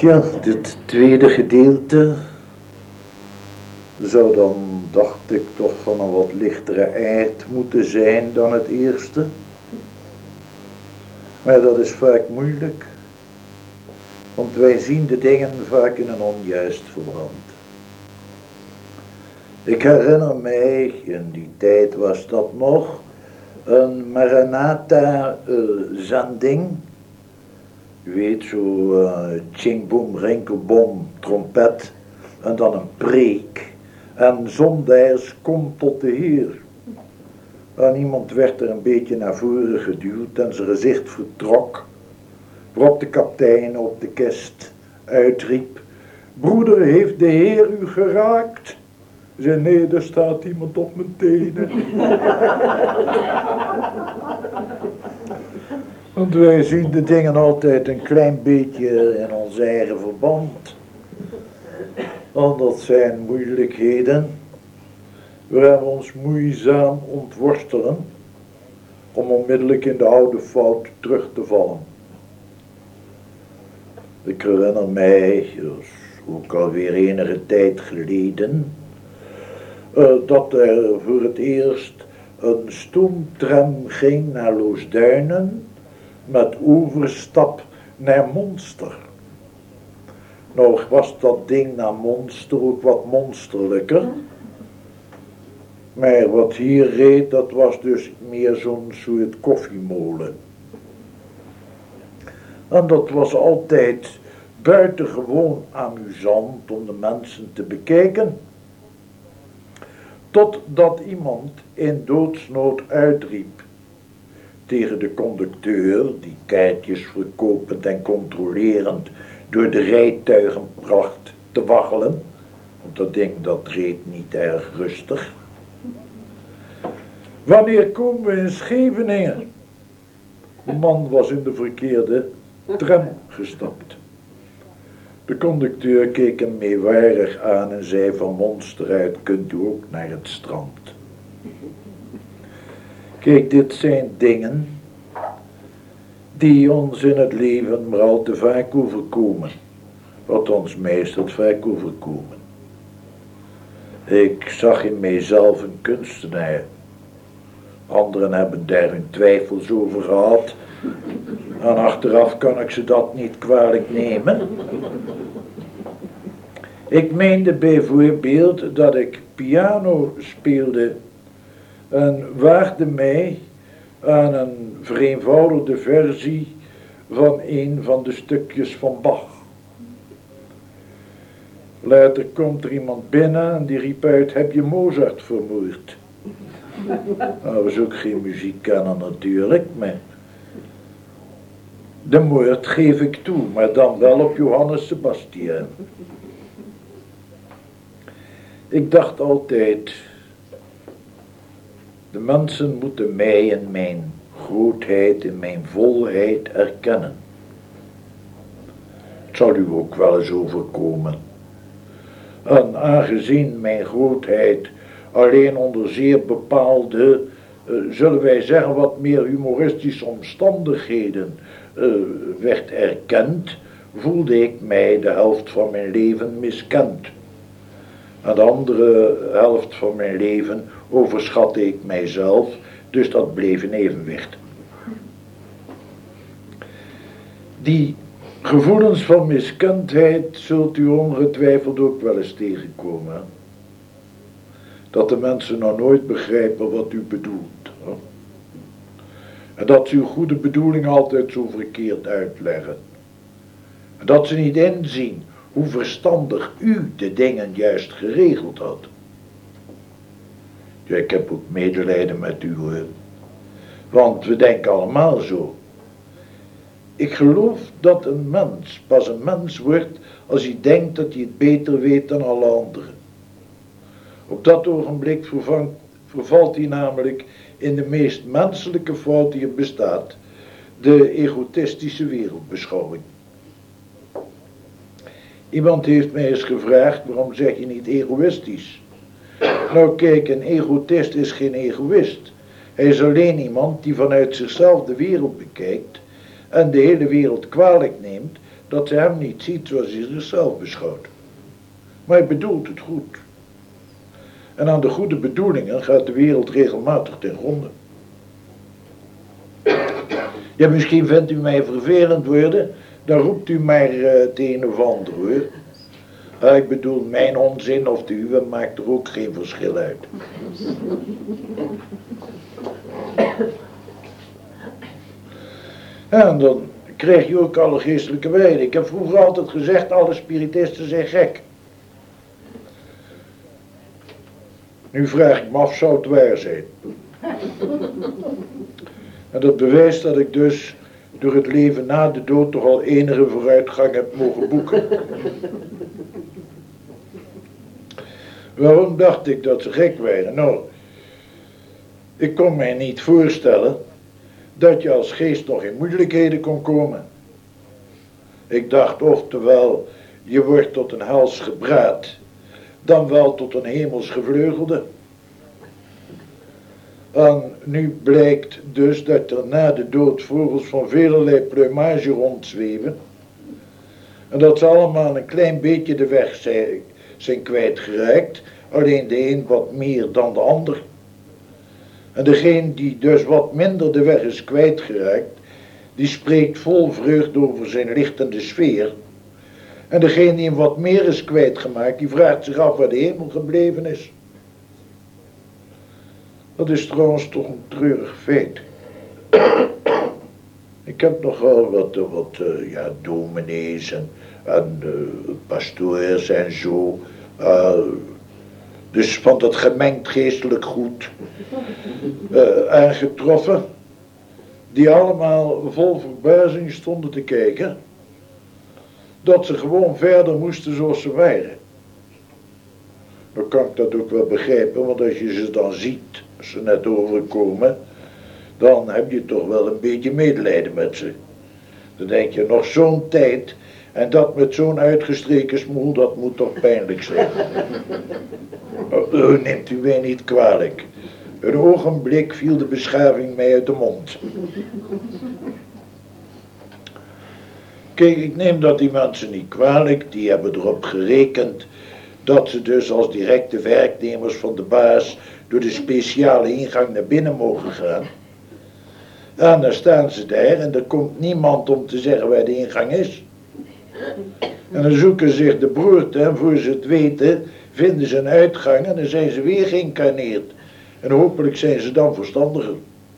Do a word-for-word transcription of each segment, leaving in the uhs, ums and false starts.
Tja, dit tweede gedeelte zou dan, dacht ik, toch van een wat lichtere aard moeten zijn dan het eerste. Maar dat is vaak moeilijk, want wij zien de dingen vaak in een onjuist verband. Ik herinner mij, in die tijd was dat nog, een Maranatha-zending. U weet, zo uh, tjing boem, rinkelbom, trompet en dan een preek. En zondags komt tot de Heer. En iemand werd er een beetje naar voren geduwd en zijn gezicht vertrok. Waarop de kapitein op de kist uitriep: broeder, heeft de Heer u geraakt? Zei: nee, er staat iemand op mijn tenen. Want wij zien de dingen altijd een klein beetje in ons eigen verband. Want dat zijn moeilijkheden. We hebben ons moeizaam ontworstelen om onmiddellijk in de oude fout terug te vallen. Ik herinner mij, dus ook alweer enige tijd geleden, uh, dat er voor het eerst een stoomtram ging naar Loosduinen met overstap naar Monster. Nou was dat ding naar Monster ook wat monsterlijker. Maar wat hier reed, dat was dus meer zo'n soort koffiemolen. En dat was altijd buitengewoon amusant om de mensen te bekijken. Totdat iemand in doodsnood uitriep tegen de conducteur, die kaartjes verkopend en controlerend door de rijtuigen bracht te waggelen. Want dat ding dat reed niet erg rustig. Wanneer komen we in Scheveningen? De man was in de verkeerde tram gestapt. De conducteur keek hem meewarig aan en zei: van Monster uit kunt u ook naar het strand. Kijk, dit zijn dingen die ons in het leven maar al te vaak overkomen. Wat ons meestal vaak overkomen. Ik zag in mijzelf een kunstenaar. Anderen hebben daar hun twijfels over gehad. En achteraf kan ik ze dat niet kwalijk nemen. Ik meende bijvoorbeeld dat ik piano speelde en waagde mij aan een vereenvoudigde versie van een van de stukjes van Bach. Later komt er iemand binnen en die riep uit: heb je Mozart vermoord? Dat was ook geen muziekkenner natuurlijk, maar de moord geef ik toe, maar dan wel op Johannes Sebastian. Ik dacht altijd, de mensen moeten mij in mijn grootheid, in mijn volheid erkennen. Het zal u ook wel eens overkomen. En aangezien mijn grootheid alleen onder zeer bepaalde, uh, zullen wij zeggen wat meer humoristische omstandigheden uh, werd erkend, voelde ik mij de helft van mijn leven miskend. En de andere helft van mijn leven overschatte ik mijzelf, dus dat bleef in evenwicht. Die gevoelens van miskendheid zult u ongetwijfeld ook wel eens tegenkomen. Dat de mensen nou nooit begrijpen wat u bedoelt. Hè? En dat ze uw goede bedoeling altijd zo verkeerd uitleggen. En dat ze niet inzien hoe verstandig u de dingen juist geregeld had. Ja, ik heb ook medelijden met u hoor. Want we denken allemaal zo. Ik geloof dat een mens pas een mens wordt als hij denkt dat hij het beter weet dan alle anderen. Op dat ogenblik vervangt, vervalt hij namelijk in de meest menselijke fout die er bestaat, de egotistische wereldbeschouwing. Iemand heeft mij eens gevraagd: waarom zeg je niet egoïstisch? Nou kijk, een egotist is geen egoïst. Hij is alleen iemand die vanuit zichzelf de wereld bekijkt en de hele wereld kwalijk neemt dat hij hem niet ziet zoals hij zichzelf beschouwt. Maar hij bedoelt het goed. En aan de goede bedoelingen gaat de wereld regelmatig ten gronde. Ja, misschien vindt u mij vervelend worden, dan roept u maar uh, het een of ander hoor. Uh, ik bedoel, mijn onzin of de uwe maakt er ook geen verschil uit. Ja, en dan krijg je ook alle geestelijke wijden. Ik heb vroeger altijd gezegd, alle spiritisten zijn gek. Nu vraag ik me af, zou het waar zijn? En dat bewijst dat ik dus door het leven na de dood toch al enige vooruitgang heb mogen boeken. Waarom dacht ik dat ze gek waren? Nou, ik kon mij niet voorstellen dat je als geest nog in moeilijkheden kon komen. Ik dacht oftewel, je wordt tot een hels gebraad, dan wel tot een hemels gevleugelde. En nu blijkt dus dat er na de dood vogels van velerlei plumage rondzweven. En dat ze allemaal een klein beetje de weg zijn, zijn kwijtgeraakt. Alleen de een wat meer dan de ander. En degene die dus wat minder de weg is kwijtgeraakt, die spreekt vol vreugde over zijn lichtende sfeer. En degene die hem wat meer is kwijtgemaakt, die vraagt zich af waar de hemel gebleven is. Dat is trouwens toch een treurig feit. Ik heb nogal wat, wat uh, ja, dominees en, en uh, pastoors en zo. Uh, dus van dat gemengd geestelijk goed uh, aangetroffen. Die allemaal vol verbazing stonden te kijken. Dat ze gewoon verder moesten zoals ze waren. Dan kan ik dat ook wel begrijpen, want als je ze dan ziet, als ze net overkomen, dan heb je toch wel een beetje medelijden met ze. Dan denk je, nog zo'n tijd, en dat met zo'n uitgestreken smoel, dat moet toch pijnlijk zijn. Oh, neemt u mij niet kwalijk. Een ogenblik viel de beschaving mij uit de mond. Kijk, ik neem dat die mensen niet kwalijk, die hebben erop gerekend dat ze dus als directe werknemers van de baas door de speciale ingang naar binnen mogen gaan. En dan staan ze daar en er komt niemand om te zeggen waar de ingang is. En dan zoeken ze zich de broerte en voor ze het weten vinden ze een uitgang en dan zijn ze weer geïncarneerd. En hopelijk zijn ze dan verstandiger.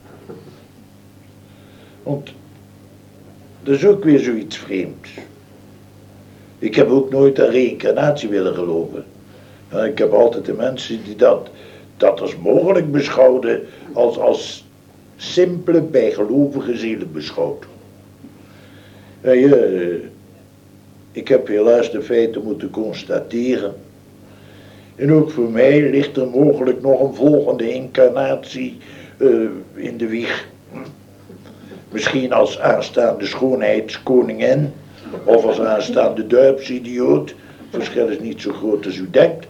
Want dat is ook weer zoiets vreemds. Ik heb ook nooit aan reïncarnatie willen geloven. En ik heb altijd de mensen die dat, dat als mogelijk beschouwden, als, als simpele bijgelovige zielen beschouwd. En je, ik heb helaas de feiten moeten constateren. En ook voor mij ligt er mogelijk nog een volgende incarnatie uh, in de wieg. Misschien als aanstaande schoonheidskoningin. Of als aanstaande duipsidioot. Het verschil is niet zo groot als u denkt.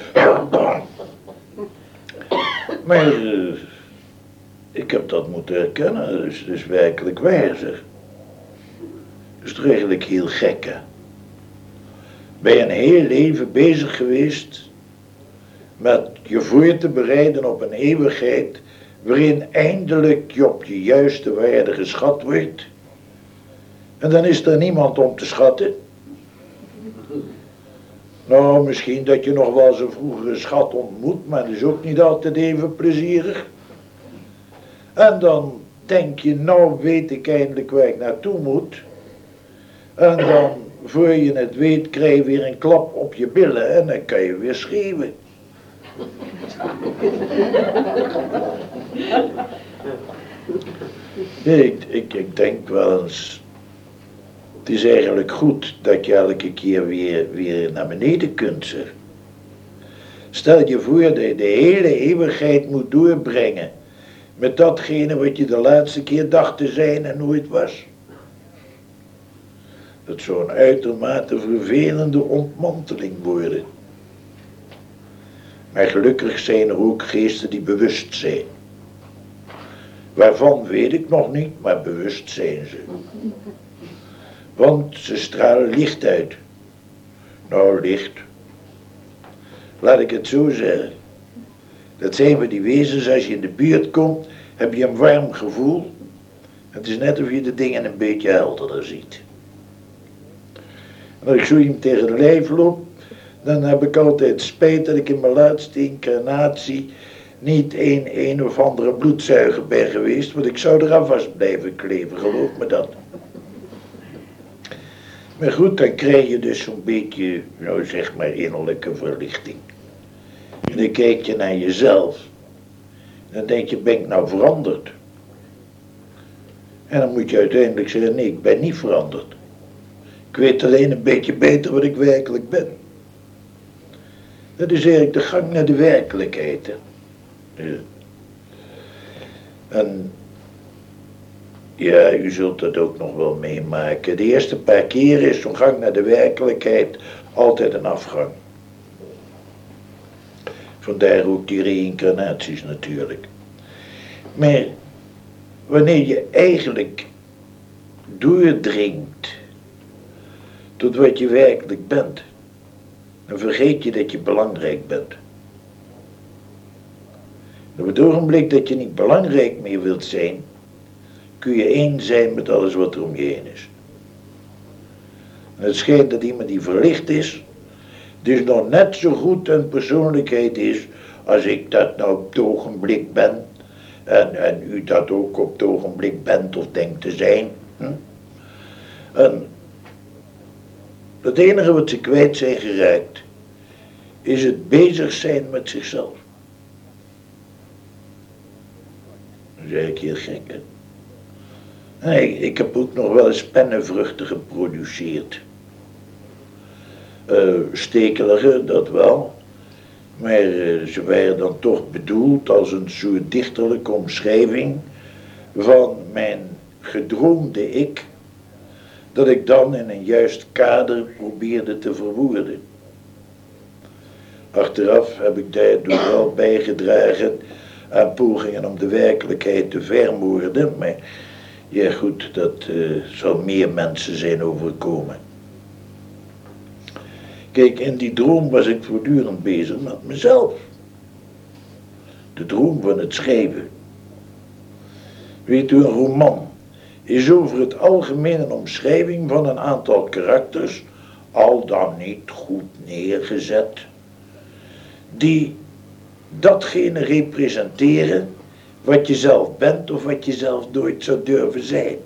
Maar uh, ik heb dat moeten herkennen. Dat is, dat is werkelijk waar, zeg. Dat is toch eigenlijk heel gek, hè? Ben je een heel leven bezig geweest met je voor te bereiden op een eeuwigheid waarin eindelijk je op je juiste waarde geschat wordt. En dan is er niemand om te schatten. Nou, misschien dat je nog wel eens een vroegere schat ontmoet, maar dat is ook niet altijd even plezierig. En dan denk je, nou weet ik eindelijk waar ik naartoe moet. En dan, voor je het weet, krijg je weer een klap op je billen en dan kan je weer schreeuwen. Ik, ik, ik denk wel eens, het is eigenlijk goed dat je elke keer weer, weer naar beneden kunt, zeg. Stel je voor dat je de hele eeuwigheid moet doorbrengen met datgene wat je de laatste keer dacht te zijn en nooit was. Dat zou een uitermate vervelende ontmanteling worden. Maar gelukkig zijn er ook geesten die bewust zijn. Waarvan weet ik nog niet, maar bewust zijn ze. Want ze stralen licht uit. Nou, licht. Laat ik het zo zeggen. Dat zijn van die wezens, als je in de buurt komt, heb je een warm gevoel. Het is net of je de dingen een beetje helderder ziet. En als ik zo iemand tegen de lijf loop, dan heb ik altijd spijt dat ik in mijn laatste incarnatie niet een een of andere bloedzuiger ben geweest, want ik zou eraan vast blijven kleven, geloof me dat. Maar goed, dan krijg je dus zo'n beetje, nou zeg maar, innerlijke verlichting. En dan kijk je naar jezelf. En dan denk je, ben ik nou veranderd? En dan moet je uiteindelijk zeggen, nee, ik ben niet veranderd. Ik weet alleen een beetje beter wat ik werkelijk ben. Dat is eigenlijk de gang naar de werkelijkheid. Hè? Ja. En ja, u zult dat ook nog wel meemaken. De eerste paar keer is zo'n gang naar de werkelijkheid altijd een afgang. Vandaar ook die reïncarnaties natuurlijk. Maar wanneer je eigenlijk doordringt tot wat je werkelijk bent, dan vergeet je dat je belangrijk bent. Op het ogenblik dat je niet belangrijk meer wilt zijn, kun je één zijn met alles wat er om je heen is. En het schijnt dat iemand die verlicht is, dus nog net zo goed een persoonlijkheid is als ik dat nou op het ogenblik ben. En, en u dat ook op het ogenblik bent of denkt te zijn. Hm? En het enige wat ze kwijt zijn geraakt, is het bezig zijn met zichzelf. Dat is eigenlijk heel gek, hè? Nee, ik heb ook nog wel eens pennenvruchten geproduceerd. Uh, stekelige, dat wel. Maar uh, ze waren dan toch bedoeld als een soort dichterlijke omschrijving van mijn gedroomde ik, dat ik dan in een juist kader probeerde te verwoorden. Achteraf heb ik daardoor wel bijgedragen aan pogingen om de werkelijkheid te vermoorden, maar ja goed, dat uh, zal meer mensen zijn overkomen. Kijk, in die droom was ik voortdurend bezig met mezelf. De droom van het schrijven. Weet u, een roman is over het algemeen een omschrijving van een aantal karakters, al dan niet goed neergezet, die datgene representeren wat je zelf bent of wat je zelf nooit zou durven zijn.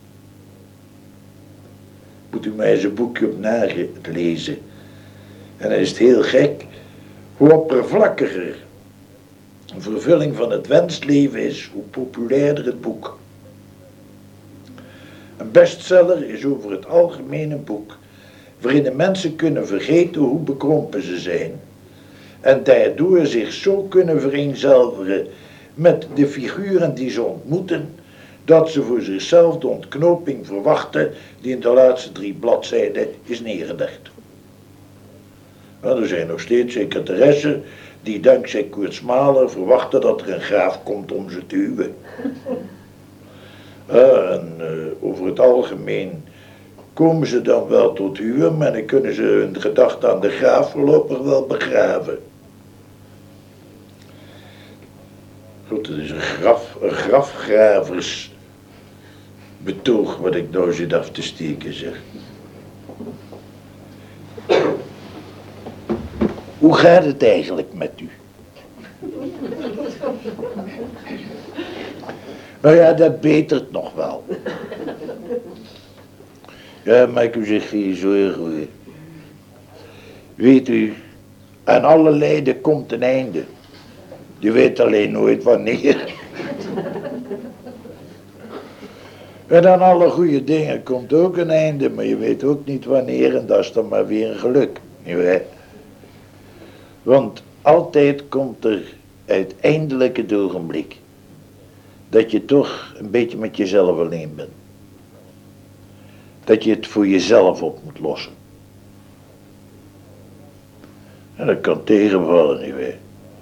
Moet u mij eens een boekje op nalezen. En dan is het heel gek hoe oppervlakkiger een vervulling van het wensleven is, hoe populairder het boek. Een bestseller is over het algemeen een boek waarin de mensen kunnen vergeten hoe bekrompen ze zijn en daardoor zich zo kunnen vereenzelvigen met de figuren die ze ontmoeten, dat ze voor zichzelf de ontknoping verwachten die in de laatste drie bladzijden is neergelegd. Nou, er zijn nog steeds secretaressen die dankzij Koert Mahler verwachten dat er een graaf komt om ze te huwen. Uh, en uh, over het algemeen komen ze dan wel tot huwen, maar dan kunnen ze hun gedachte aan de graaf voorlopig wel begraven. Goed, het is een, graf, een grafgraversbetoog wat ik nou zit af te steken, zeg. Hoe gaat het eigenlijk met u? Nou ja, dat betert nog wel. Ja, maak u zich geen zorgen. Weet u, aan alle lijden komt een einde. Je weet alleen nooit wanneer. En aan alle goede dingen komt ook een einde, maar je weet ook niet wanneer en dat is dan maar weer een geluk. Nietwaar? Want altijd komt er uiteindelijk het ogenblik dat je toch een beetje met jezelf alleen bent. Dat je het voor jezelf op moet lossen. En dat kan tegenvallen, nietwaar?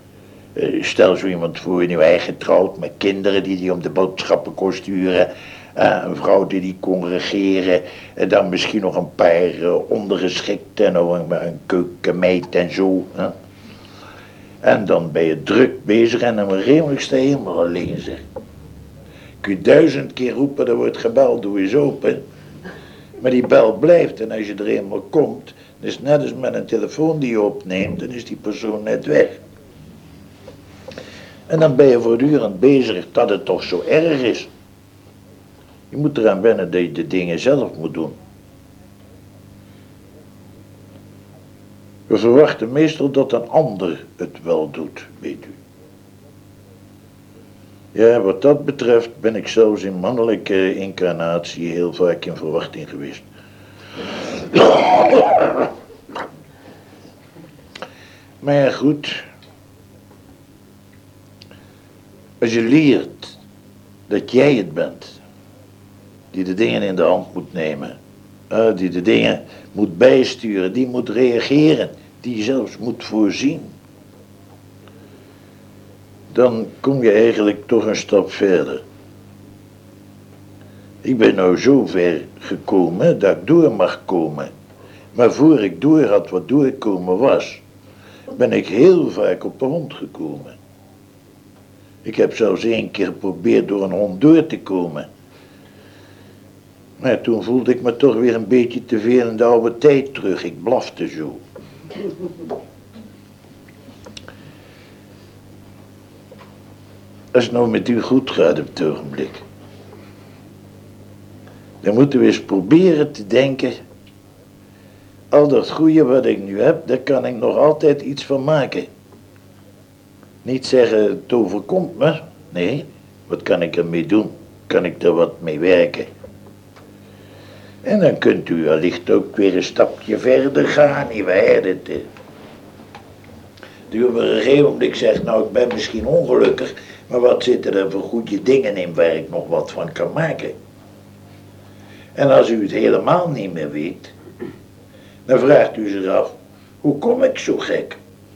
Stel zo iemand voor, nu eigen getrouwd met kinderen die die om de boodschappen kon sturen. Uh, een vrouw die die kon regeren. En dan misschien nog een paar uh, ondergeschikten. En nog een, een keukenmeid en zo. Hè? En dan ben je druk bezig en dan redelijk sta je helemaal alleen, zeg. Kun je duizend keer roepen, er wordt gebeld, doe eens open. Maar die bel blijft en als je er eenmaal komt, dan is het net als met een telefoon die je opneemt, dan is die persoon net weg. En dan ben je voortdurend bezig dat het toch zo erg is. Je moet eraan wennen dat je de dingen zelf moet doen. We verwachten meestal dat een ander het wel doet, weet u. Ja, wat dat betreft ben ik zelfs in mannelijke incarnatie heel vaak in verwachting geweest. Maar ja, goed. Als je leert dat jij het bent die de dingen in de hand moet nemen, uh, die de dingen moet bijsturen, die moet reageren, die zelfs moet voorzien, dan kom je eigenlijk toch een stap verder. Ik ben nou zo ver gekomen dat ik door mag komen. Maar voor ik door had wat doorkomen was, ben ik heel vaak op de hond gekomen. Ik heb zelfs één keer geprobeerd door een hond door te komen. Maar toen voelde ik me toch weer een beetje te veel in de oude tijd terug. Ik blafte zo. Als het nou met u goed gaat op het ogenblik, dan moeten we eens proberen te denken, al dat goede wat ik nu heb, daar kan ik nog altijd iets van maken. Niet zeggen, het overkomt me. Nee, wat kan ik ermee doen? Kan ik er wat mee werken? En dan kunt u wellicht ook weer een stapje verder gaan, nietwaar? Dat, uh, die op een gegeven moment zegt, nou ik ben misschien ongelukkig, maar wat zitten er voor goede dingen in waar ik nog wat van kan maken? En als u het helemaal niet meer weet, dan vraagt u zich af, hoe kom ik zo gek?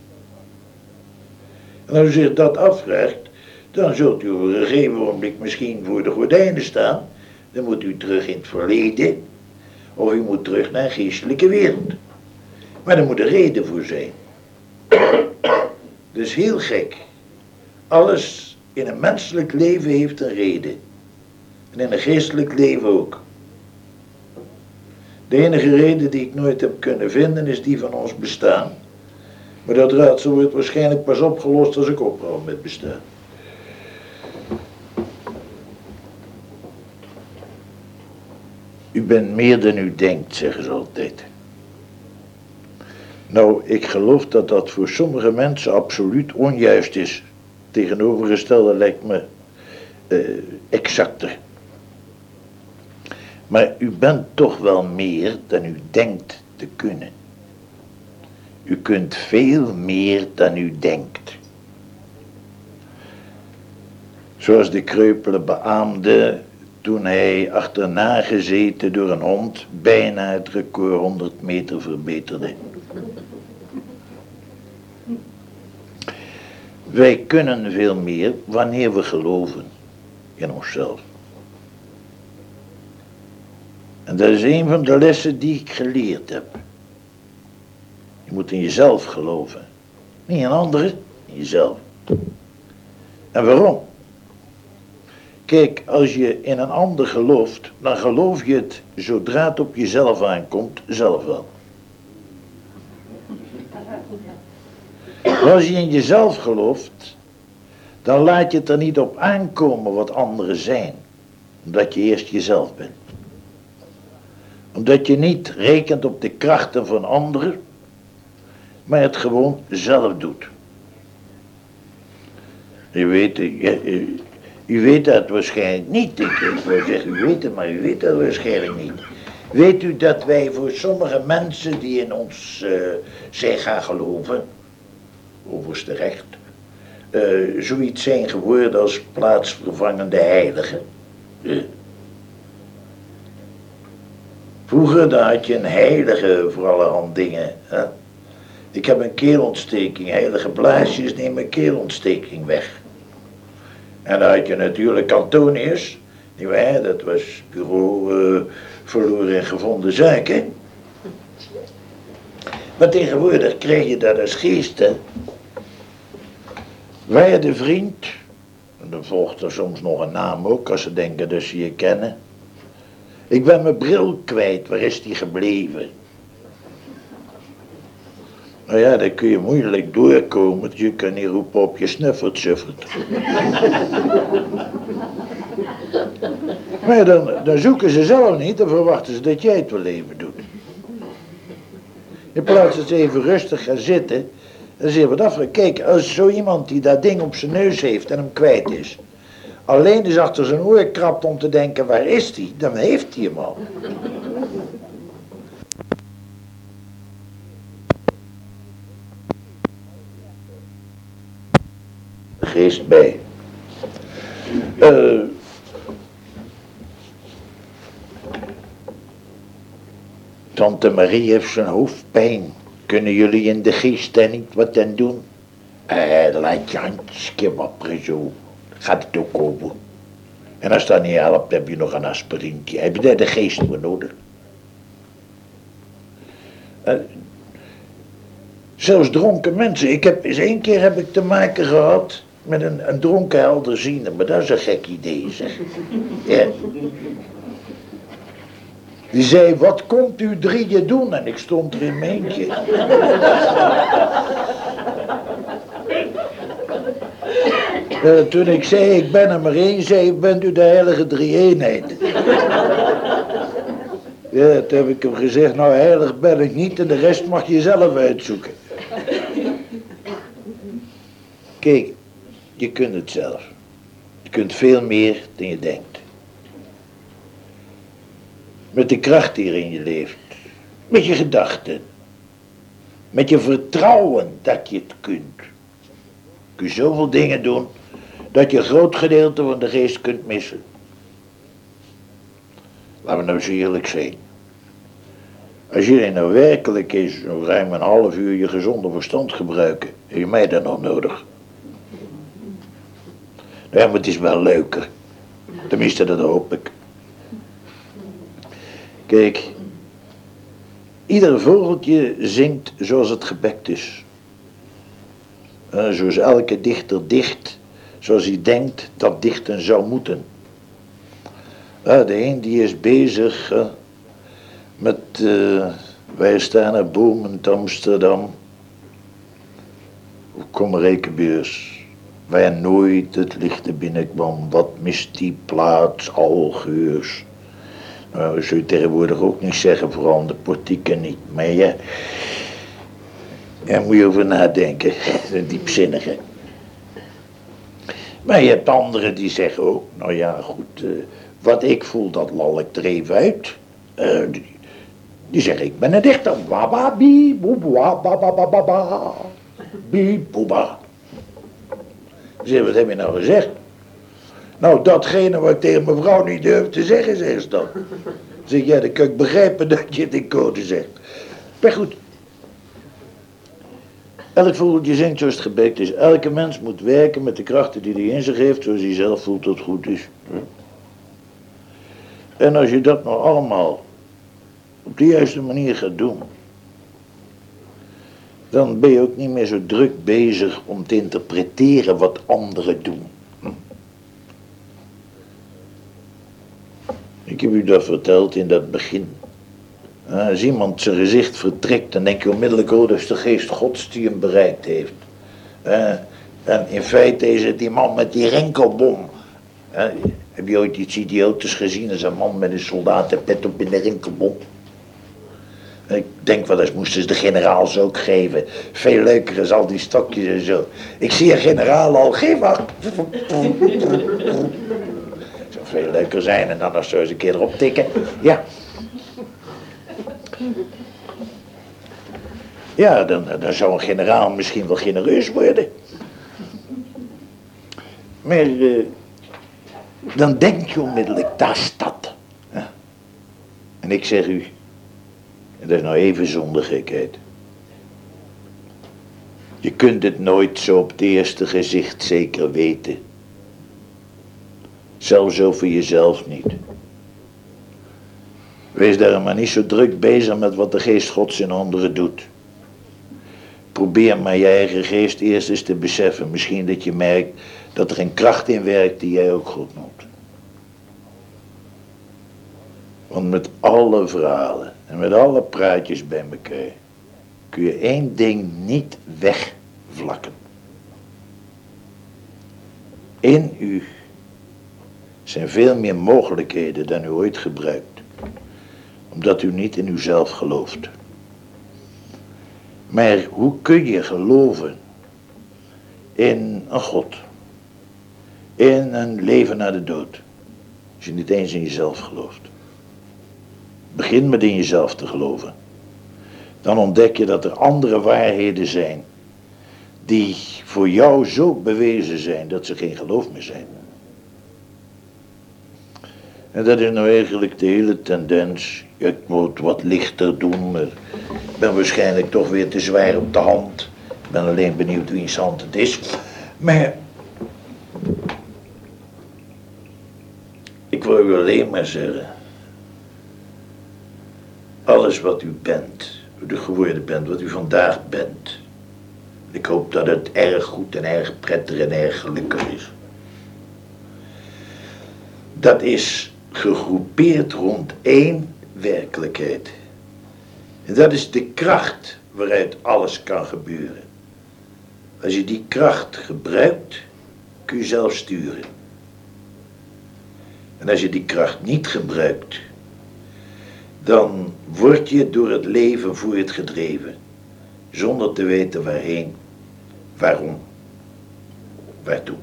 En als u zich dat afvraagt, dan zult u op een gegeven moment misschien voor de gordijnen staan. Dan moet u terug in het verleden, of u moet terug naar een geestelijke wereld. Maar er moet een reden voor zijn. Dus heel gek. Alles in een menselijk leven heeft een reden. En in een geestelijk leven ook. De enige reden die ik nooit heb kunnen vinden is die van ons bestaan. Maar dat raadsel wordt waarschijnlijk pas opgelost als ik ophoud met bestaan. U bent meer dan u denkt, zeggen ze altijd. Nou, ik geloof dat dat voor sommige mensen absoluut onjuist is. Tegenovergestelde lijkt me uh, exacter. Maar u bent toch wel meer dan u denkt te kunnen. U kunt veel meer dan u denkt. Zoals de kreupele beaamde, toen hij achterna gezeten door een hond bijna het record honderd meter verbeterde. Wij kunnen veel meer wanneer we geloven in onszelf. En dat is een van de lessen die ik geleerd heb. Je moet in jezelf geloven. Niet in anderen, in jezelf. En waarom? Kijk, als je in een ander gelooft, dan geloof je het, zodra het op jezelf aankomt, zelf wel. Maar als je in jezelf gelooft, dan laat je het er niet op aankomen wat anderen zijn. Omdat je eerst jezelf bent. Omdat je niet rekent op de krachten van anderen, maar het gewoon zelf doet. Je weet, je, u, u weet dat waarschijnlijk niet. Ik, ik wil zeggen, u weet het, maar u weet dat waarschijnlijk niet. Weet u dat wij voor sommige mensen die in ons uh, zijn gaan geloven, overigens terecht, uh, zoiets zijn geworden als plaatsvervangende heiligen. Uh. Vroeger dan had je een heilige voor allerhand dingen. Hè? Ik heb een keelontsteking, heilige blaasjes nemen keelontsteking weg. En dan had je natuurlijk Antonius, Nietwaar, dat was bureau uh, verloren en gevonden zaken. Maar tegenwoordig krijg je dat als geesten. Wij de vriend, en dan volgt er soms nog een naam ook, als ze denken dat ze je kennen. Ik ben mijn bril kwijt, waar is die gebleven? Nou ja, daar kun je moeilijk doorkomen, je kan niet roepen op je snuffert, suffert. Maar dan, dan zoeken ze zelf niet, dan verwachten ze dat jij het wel even doet. In plaats dat ze even rustig gaan zitten en ze wat af. Kijk, als zo iemand die dat ding op zijn neus heeft en hem kwijt is, alleen eens achter zijn oor krabt om te denken, waar is die? Dan heeft hij hem al. Geest bij. Uh, Tante Marie heeft zijn hoofdpijn. Kunnen jullie in de geest daar niet wat aan doen? Eh, laat je handje wapperen zo. Gaat het ook over. En als dat niet helpt, heb je nog een aspirintje. Heb je daar de geest voor nodig? Uh, zelfs dronken mensen. Ik heb eens één keer heb ik te maken gehad met een, een dronken helderziende. Maar dat is een gek idee, zeg. Ja. Die zei, wat komt u drieën doen? En ik stond er in mijn eentje. Uh, toen ik zei, ik ben er maar één, zei, bent u de heilige drie-eenheid? Ja, toen heb ik hem gezegd, nou heilig ben ik niet en de rest mag je zelf uitzoeken. Kijk, je kunt het zelf. Je kunt veel meer dan je denkt. Met de kracht die er in je leeft. Met je gedachten. Met je vertrouwen dat je het kunt. Kun je zoveel dingen doen dat je een groot gedeelte van de geest kunt missen. Laten we nou zo eerlijk zijn. Als jullie nou werkelijk eens zo ruim een half uur je gezonde verstand gebruiken, heb je mij dan nog nodig? Ja, maar het is wel leuker. Tenminste, dat hoop ik. Kijk, ieder vogeltje zingt zoals het gebekt is. Uh, zoals elke dichter dicht, zoals hij denkt dat dichten zou moeten. Uh, de een die is bezig uh, met, uh, wij staan er bomen in Amsterdam. Kom rekenbeurs, waar nooit het licht binnenkwam, wat mist die plaats al geurs. Nou, dat zul je tegenwoordig ook niet zeggen, vooral de portieken niet. Maar ja, daar moet je over nadenken, de diepzinnige. Maar je hebt anderen die zeggen ook, nou ja, goed, uh, wat ik voel, dat lal ik er even uit. Uh, die, die zeggen, ik ben een dichter. Waba, bi, boeba, baba, baba, baba, bi, boeba. Ze zeggen, wat heb je nou gezegd? Nou, datgene wat ik tegen mijn vrouw niet durf te zeggen, zegt ze dan. Zeg, ja, dan kan ik begrijpen dat je het in code zegt. Maar goed. Elk vogeltje zingt zoals het gebekt is. Elke mens moet werken met de krachten die hij in zich heeft, zoals hij zelf voelt dat goed is. En als je dat nou allemaal op de juiste manier gaat doen, dan ben je ook niet meer zo druk bezig om te interpreteren wat anderen doen. Ik heb u dat verteld in dat begin. Als iemand zijn gezicht vertrekt, dan denk je onmiddellijk, oh, dat is de geest Gods die hem bereikt heeft. Uh, en in feite is het die man met die rinkelbom. Uh, heb je ooit iets idiotes gezien als een man met een soldatenpet op in de rinkelbom? Ik denk wel eens moesten ze de generaals ook geven. Veel leuker is al die stokjes en zo. Ik zie een generaal al, geef wacht. Zou veel leuker zijn en dan nog zo eens een keer erop tikken. Ja. Ja, dan, dan zou een generaal misschien wel genereus worden. Maar uh, dan denk je onmiddellijk, daar is dat. Ja. En ik zeg u, en dat is nou even zonder gekheid. Je kunt het nooit zo op het eerste gezicht zeker weten. Zelfs over jezelf niet. Wees daar maar niet zo druk bezig met wat de geest Gods in anderen doet. Probeer maar je eigen geest eerst eens te beseffen. Misschien dat je merkt dat er een kracht in werkt die jij ook goed noemt. Want met alle verhalen en met alle praatjes bij elkaar kun je één ding niet wegvlakken. In u zijn veel meer mogelijkheden dan u ooit gebruikt. Omdat u niet in uzelf gelooft. Maar hoe kun je geloven in een God? In een leven na de dood. Als je niet eens in jezelf gelooft. Begin met in jezelf te geloven. Dan ontdek je dat er andere waarheden zijn. Die voor jou zo bewezen zijn dat ze geen geloof meer zijn. En dat is nou eigenlijk de hele tendens. Ik moet wat lichter doen, maar ik ben waarschijnlijk toch weer te zwaar op de hand. Ik ben alleen benieuwd wiens hand het is. Maar ik wil u alleen maar zeggen. Alles wat u bent, wat u geworden bent, wat u vandaag bent. Ik hoop dat het erg goed en erg prettig en erg gelukkig is. Dat is gegroepeerd rond één werkelijkheid. En dat is de kracht waaruit alles kan gebeuren. Als je die kracht gebruikt, kun je zelf sturen. En als je die kracht niet gebruikt, dan word je door het leven voortgedreven, zonder te weten waarheen, waarom, waartoe.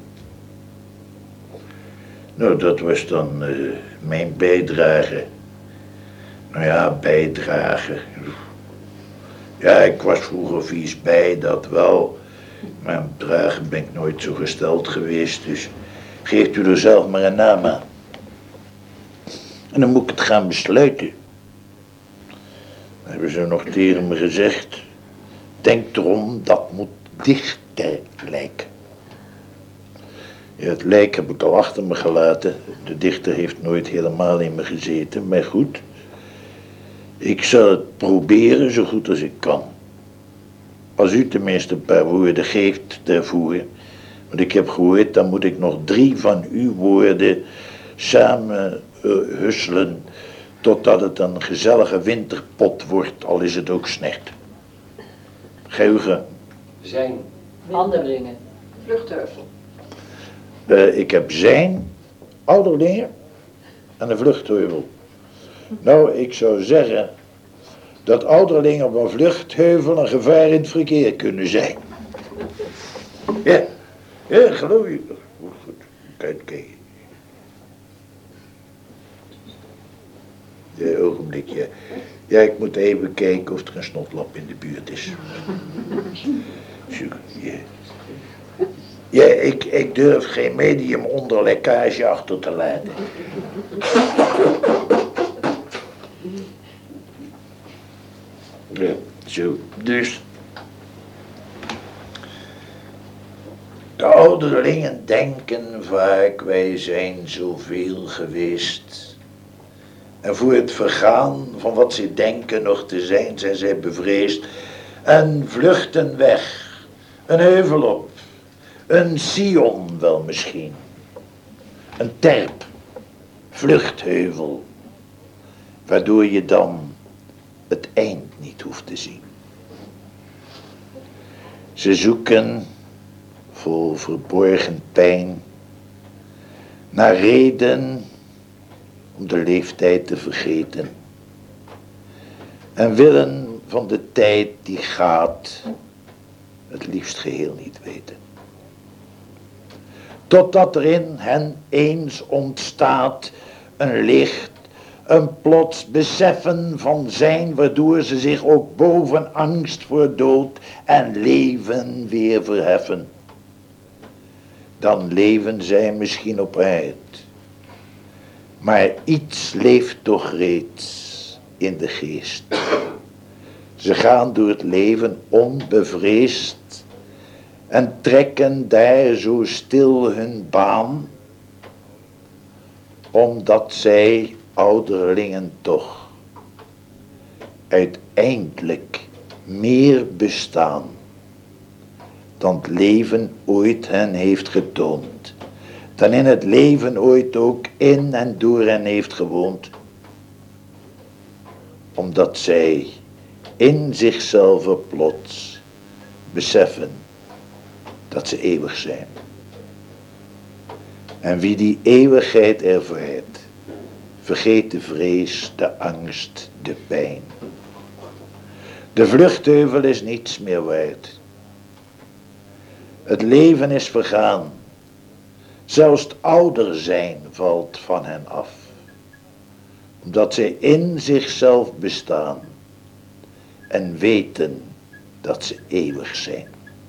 Nou, dat was dan uh, mijn bijdrage. Nou ja, bijdrage. Ja, ik was vroeger vies bij, dat wel. Maar dragen ben ik nooit zo gesteld geweest, dus geeft u er zelf maar een naam aan. En dan moet ik het gaan besluiten. Dan hebben ze nog tegen me gezegd, denk erom, dat moet dichter lijken. Ja, het lijk heb ik al achter me gelaten. De dichter heeft nooit helemaal in me gezeten, maar goed. Ik zal het proberen zo goed als ik kan. Als u tenminste een paar woorden geeft daarvoor. Want ik heb gehoord, dan moet ik nog drie van uw woorden samen uh, husselen. Totdat het een gezellige winterpot wordt, al is het ook slecht. Geheugen. Zijn. Handelingen. Vluchtheuvel. Uh, ik heb zijn, ouderlingen en een vluchtheuvel. Nou, ik zou zeggen dat ouderlingen op een vluchtheuvel een gevaar in het verkeer kunnen zijn. Ja, ja, geloof je. Goed, kijk, kijk. Ja, ogenblikje. Ja, ik moet even kijken of er een snotlap in de buurt is. Ja. Ja, ik, ik durf geen medium onder lekkage achter te laten. Ja, zo. Dus de ouderlingen denken vaak, wij zijn zoveel geweest. En voor het vergaan van wat ze denken nog te zijn, zijn zij bevreesd. En vluchten weg. Een heuvel op. Een Sion wel misschien. Een terp. Vluchtheuvel. Waardoor je dan het eind niet hoeft te zien. Ze zoeken vol verborgen pijn naar reden om de leeftijd te vergeten. En willen van de tijd die gaat het liefst geheel niet weten. Totdat er in hen eens ontstaat een licht, een plots beseffen van zijn, waardoor ze zich ook boven angst voor dood en leven weer verheffen. Dan leven zij misschien op aarde. Maar iets leeft toch reeds in de geest. Ze gaan door het leven onbevreesd en trekken daar zo stil hun baan. omdat zij, ouderlingen toch, uiteindelijk meer bestaan dan het leven ooit hen heeft getoond, dan in het leven ooit ook in en door hen heeft gewoond, omdat zij in zichzelf plots beseffen dat ze eeuwig zijn. En wie die eeuwigheid ervaart, vergeet de vrees, de angst, de pijn. De vluchtheuvel is niets meer waard. Het leven is vergaan. Zelfs het ouder zijn valt van hen af. Omdat zij in zichzelf bestaan en weten dat ze eeuwig zijn.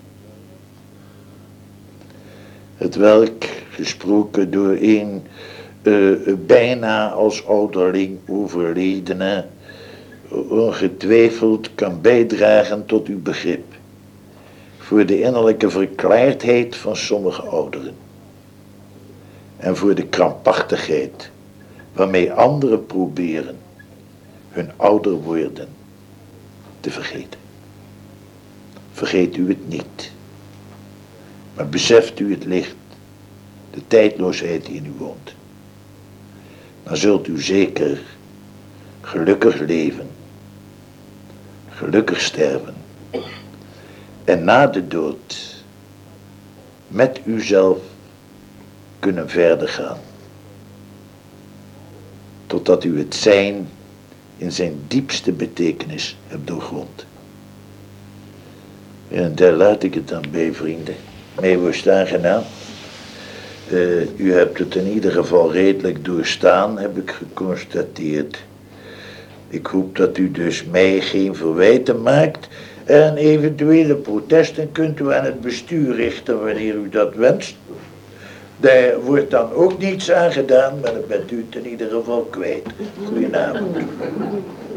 Het welk, gesproken door een uh, bijna als ouderling overledene, ongetwijfeld kan bijdragen tot uw begrip voor de innerlijke verklaardheid van sommige ouderen en voor de krampachtigheid waarmee anderen proberen hun ouder worden te vergeten. Vergeet u het niet, maar beseft u het licht, de tijdloosheid die in u woont. Dan zult u zeker gelukkig leven, gelukkig sterven en na de dood met uzelf kunnen verder gaan, totdat u het zijn in zijn diepste betekenis hebt doorgrond. En daar laat ik het dan bij, vrienden. Mij wordt aangenaam. Uh, u hebt het in ieder geval redelijk doorstaan, heb ik geconstateerd. Ik hoop dat u dus mij geen verwijten maakt en eventuele protesten kunt u aan het bestuur richten wanneer u dat wenst. Daar wordt dan ook niets aan gedaan, maar dan bent u het in ieder geval kwijt. Goedenavond.